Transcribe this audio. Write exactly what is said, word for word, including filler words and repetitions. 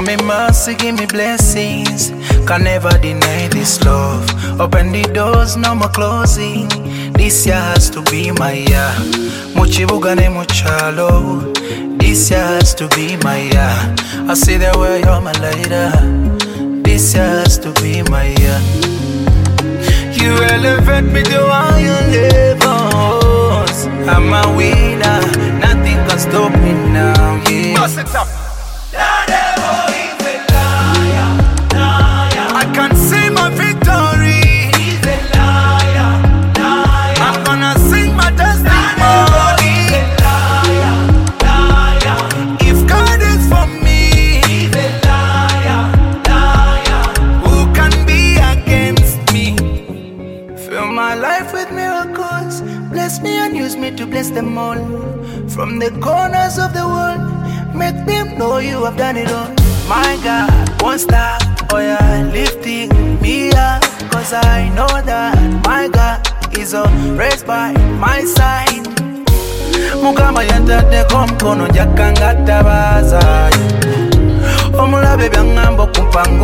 Show me mercy, give me blessings. Can never deny this love. Open the doors, no more closing. This year has to be my year. Muchibuga ne muchalo. This year has to be my year. I see the way you're my lighter. This year has to be my year. You elevate me to higher levels. I'm a winner, nothing can stop me now. Yeah. Bust it up. I can see my victory. He's a liar, liar. I'm gonna sing my testimony. He's a liar, liar. If God is for me, He's a liar, liar. who can be against me? Fill my life with miracles. Bless me and use me to bless them all. From the corners of the world, make them know you have done it all. My God, won't stop. Oh yeah, lifting me up. Cause I know that my God is always by my side. Mukama yantadde komkono jakanga tabaza. Omulabe byangambo kumpango